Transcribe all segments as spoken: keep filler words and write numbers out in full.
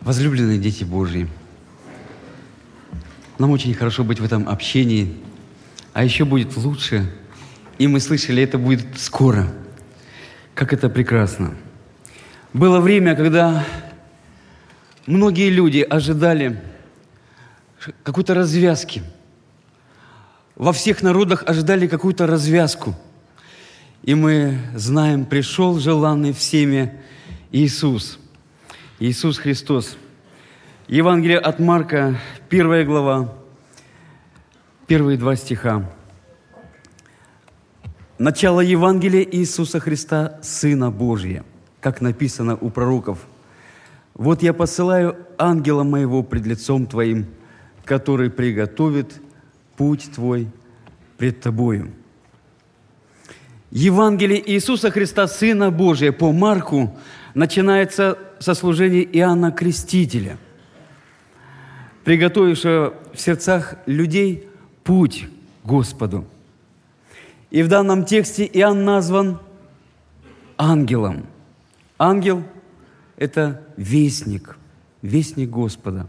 Возлюбленные дети Божьи, нам очень хорошо быть в этом общении, а еще будет лучше, и мы слышали, это будет скоро. Как это прекрасно. Было время, когда многие люди ожидали какой-то развязки. Во всех народах ожидали какую-то развязку. И мы знаем, пришел желанный всеми Иисус. Иисус Христос. Евангелие от Марка, первая глава, первые два стиха. Начало Евангелия Иисуса Христа, Сына Божия, как написано у пророков. «Вот я посылаю ангела моего пред лицом твоим, который приготовит путь твой пред тобою». Евангелие Иисуса Христа, Сына Божия, по Марку, начинается со служения Иоанна Крестителя, приготовившего в сердцах людей путь к Господу. И в данном тексте Иоанн назван ангелом. Ангел – это вестник, вестник Господа.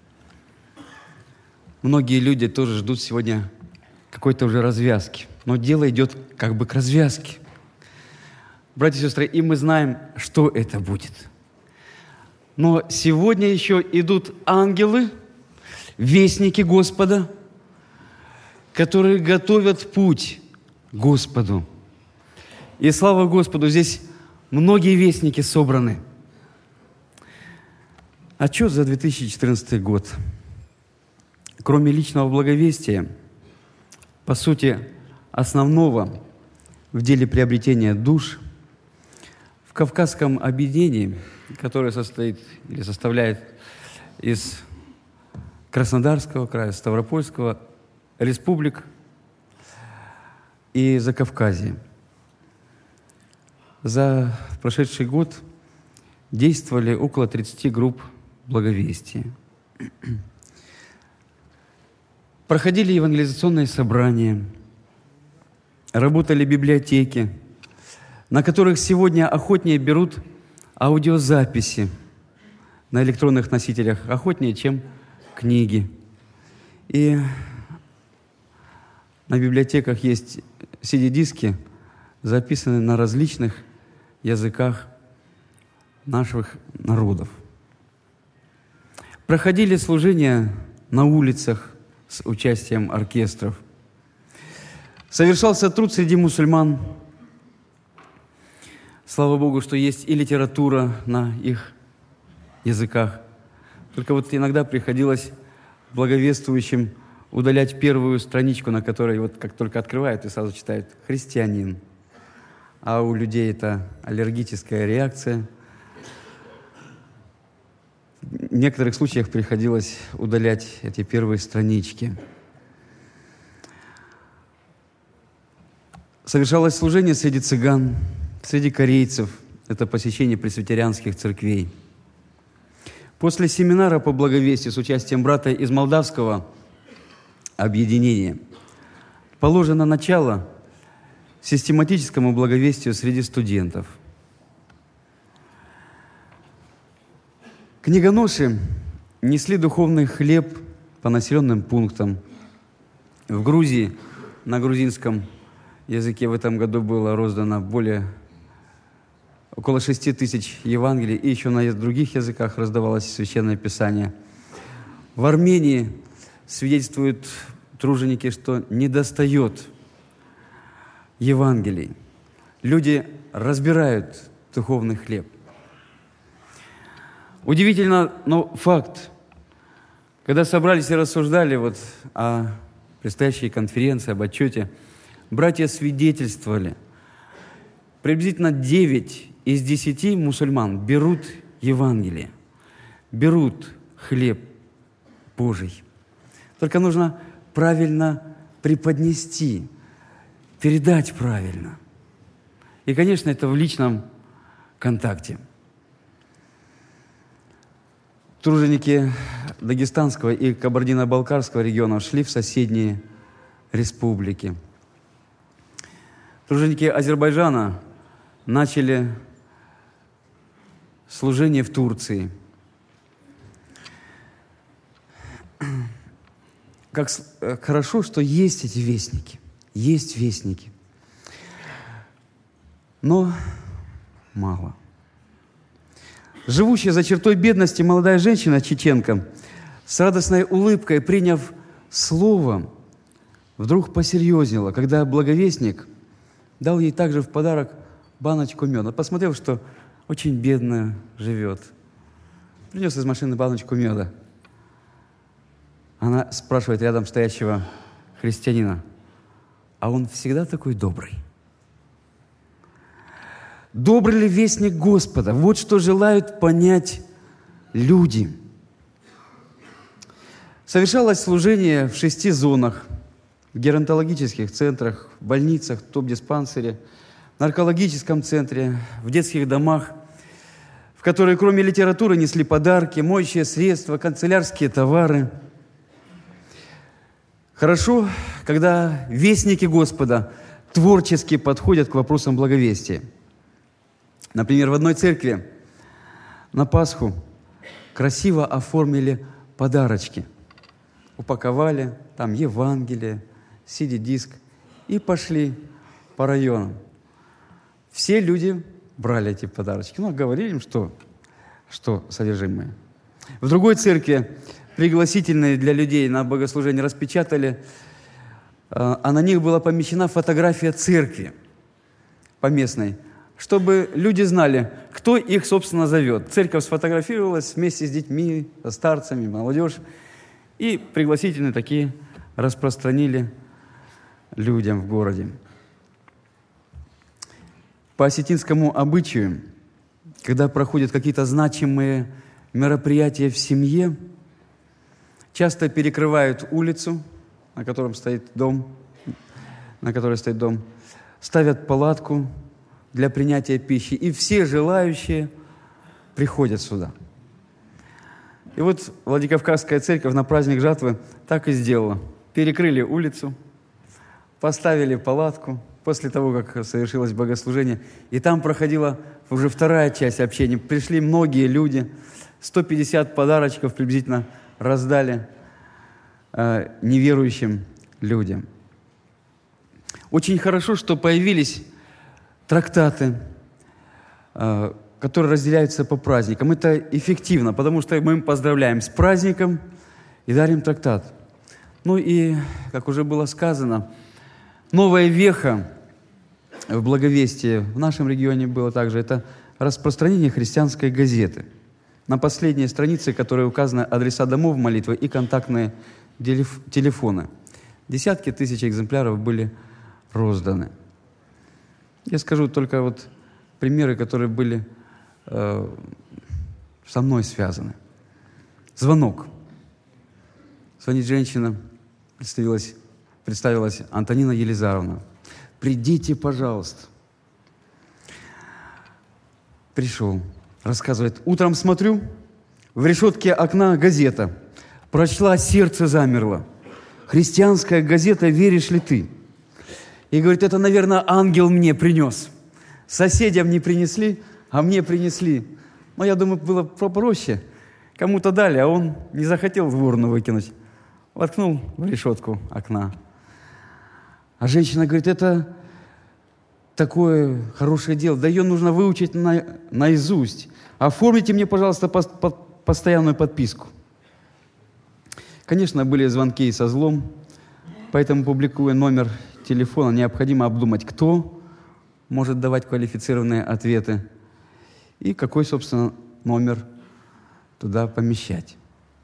Многие люди тоже ждут сегодня какой-то уже развязки, но дело идет как бы к развязке. Братья и сестры, и мы знаем, что это будет. Но сегодня еще идут ангелы, вестники Господа, которые готовят путь Господу. И слава Господу, здесь многие вестники собраны. Отчет за две тысячи четырнадцатый год. Кроме личного благовестия, по сути, основного в деле приобретения душ, в Кавказском объединении, которое состоит или составляет из Краснодарского края, Ставропольского, республик и Закавказья. За прошедший год действовали около тридцати групп благовестия. Проходили евангелизационные собрания, работали библиотеки, на которых сегодня охотнее берут аудиозаписи на электронных носителях, охотнее, чем книги. И на библиотеках есть си ди-диски, записанные на различных языках наших народов. Проходили служения на улицах с участием оркестров. Совершался труд среди мусульман. Слава Богу, что есть и литература на их языках. Только вот иногда приходилось благовествующим удалять первую страничку, на которой вот как только открывают и сразу читают «христианин». А у людей это аллергическая реакция. В некоторых случаях приходилось удалять эти первые странички. Совершалось служение среди цыган, среди корейцев. Это посещение пресвитерианских церквей. После семинара по благовестию с участием брата из молдавского объединения положено начало систематическому благовестию среди студентов. Книгоноши несли духовный хлеб по населенным пунктам. В Грузии на грузинском языке в этом году было роздано более около шести тысяч Евангелий, и еще на других языках раздавалось Священное Писание. В Армении свидетельствуют труженики, что недостает Евангелий. Люди разбирают духовный хлеб. Удивительно, но факт. Когда собрались и рассуждали вот о предстоящей конференции, об отчете, братья свидетельствовали. Приблизительно девять из десяти мусульман берут Евангелие, берут хлеб Божий. Только нужно правильно преподнести, передать правильно. И, конечно, это в личном контакте. Труженики Дагестанского и Кабардино-Балкарского регионов шли в соседние республики. Труженики Азербайджана начали служение в Турции. как хорошо, что есть эти вестники. Есть вестники. Но мало. Живущая за чертой бедности молодая женщина, чеченка, с радостной улыбкой, приняв слово, вдруг посерьезнела, когда благовестник дал ей также в подарок баночку меда. Посмотрел, что очень бедно живет. Принес из машины баночку меда. Она спрашивает рядом стоящего христианина: а он всегда такой добрый? Добрый ли вестник Господа? Вот что желают понять люди. Совершалось служение в шести зонах: в геронтологических центрах, в больницах, в топ-диспансере, в наркологическом центре, в детских домах, в которые кроме литературы несли подарки, моющие средства, канцелярские товары. Хорошо, когда вестники Господа творчески подходят к вопросам благовестия. Например, в одной церкви на Пасху красиво оформили подарочки. Упаковали там Евангелие, си ди-диск и пошли по районам. Все люди брали эти подарочки. Ну, говорили им, что, что содержимое. В другой церкви пригласительные для людей на богослужение распечатали, а на них была помещена фотография церкви поместной, чтобы люди знали, кто их, собственно, зовет. Церковь сфотографировалась вместе с детьми, со старцами, молодежь, и пригласительные такие распространили людям в городе. По осетинскому обычаю, когда проходят какие-то значимые мероприятия в семье, часто перекрывают улицу, на котором стоит дом, на которой стоит дом, ставят палатку для принятия пищи, и все желающие приходят сюда. И вот Владикавказская церковь на праздник жатвы так и сделала. Перекрыли улицу, поставили палатку после того, как совершилось богослужение, и там проходила уже вторая часть общения. Пришли многие люди, сто пятьдесят подарочков приблизительно раздали э, неверующим людям. Очень хорошо, что появились трактаты, э, которые разделяются по праздникам. Это эффективно, потому что мы им поздравляем с праздником и дарим трактат. Ну и, как уже было сказано, новая веха в благовестии в нашем регионе было также, это распространение христианской газеты. На последней странице, которой указаны адреса домов молитвы и контактные телефоны. Десятки тысяч экземпляров были розданы. Я скажу только вот примеры, которые были э, со мной связаны. Звонок. Звонит женщина, представилась, представилась Антонина Елизаровна. «Придите, пожалуйста». Пришел. Рассказывает: утром смотрю, в решетке окна газета. Прочла, сердце замерло. Христианская газета «Веришь ли ты?» И говорит: это, наверное, ангел мне принес. Соседям не принесли, а мне принесли. Но я думаю, было попроще. Кому-то дали, а он не захотел в урну выкинуть. Воткнул в решетку окна. А женщина говорит: это такое хорошее дело. Да ее нужно выучить на, наизусть. Оформите мне, пожалуйста, по, по, постоянную подписку. Конечно, были звонки и со злом, поэтому, публикуя номер телефона, необходимо обдумать, кто может давать квалифицированные ответы и какой, собственно, номер туда помещать.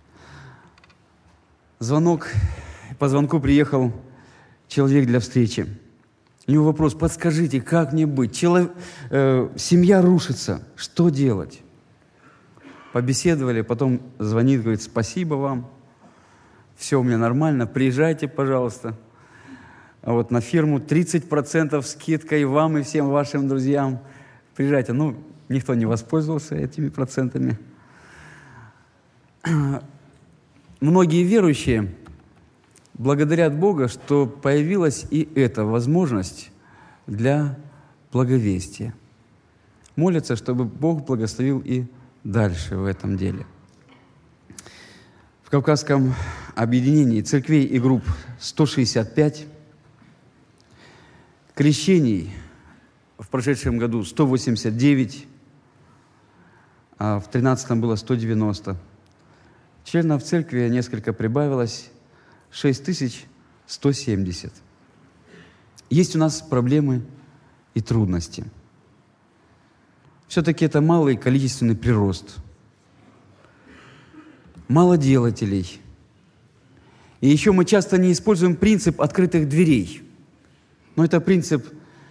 Звонок, по звонку приехал человек для встречи. У него вопрос: подскажите, как мне быть? Челов... Э, семья рушится, что делать? Побеседовали, потом звонит, говорит: спасибо вам, все у меня нормально, приезжайте, пожалуйста. А вот на фирму тридцать процентов скидка и вам, и всем вашим друзьям. Приезжайте. Ну, никто не воспользовался этими процентами. Многие верующие благодарят Бога, что появилась и эта возможность для благовестия. Молятся, чтобы Бог благословил и дальше в этом деле. В Кавказском объединений, церквей и групп сто шестьдесят пять, крещений в прошедшем году сто восемьдесят девять, а в тринадцатом было сто девяносто. Членов церкви несколько прибавилось, шесть тысяч сто семьдесят. Есть у нас проблемы и трудности. Все-таки это малый количественный прирост. Мало делателей. И еще мы часто не используем принцип открытых дверей. Но это принцип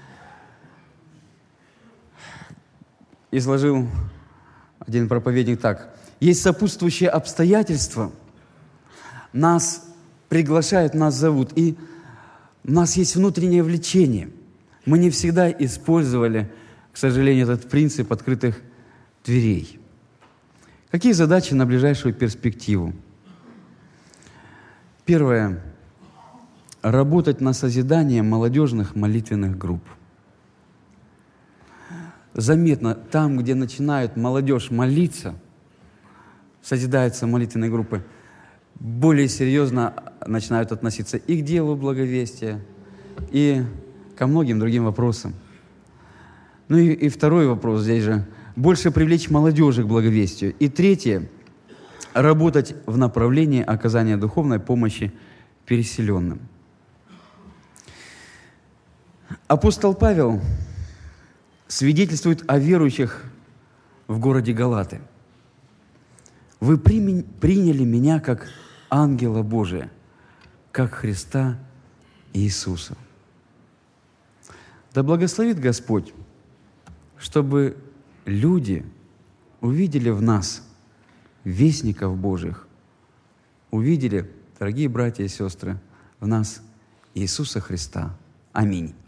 изложил один проповедник так. Есть сопутствующие обстоятельства, нас приглашают, нас зовут, и у нас есть внутреннее влечение. Мы не всегда использовали, к сожалению, этот принцип открытых дверей. Какие задачи на ближайшую перспективу? Первое. Работать на созидание молодежных молитвенных групп. Заметно, там, где начинают молодежь молиться, созидаются молитвенные группы, более серьезно начинают относиться и к делу благовестия, и ко многим другим вопросам. Ну и, и второй вопрос здесь же. Больше привлечь молодежи к благовестию. И третье. Работать в направлении оказания духовной помощи переселенным. Апостол Павел свидетельствует о верующих в городе Галаты. «Вы приняли меня как ангела Божия, как Христа Иисуса». Да благословит Господь, чтобы люди увидели в нас вестников Божьих, увидели, дорогие братья и сестры, в нас Иисуса Христа. Аминь.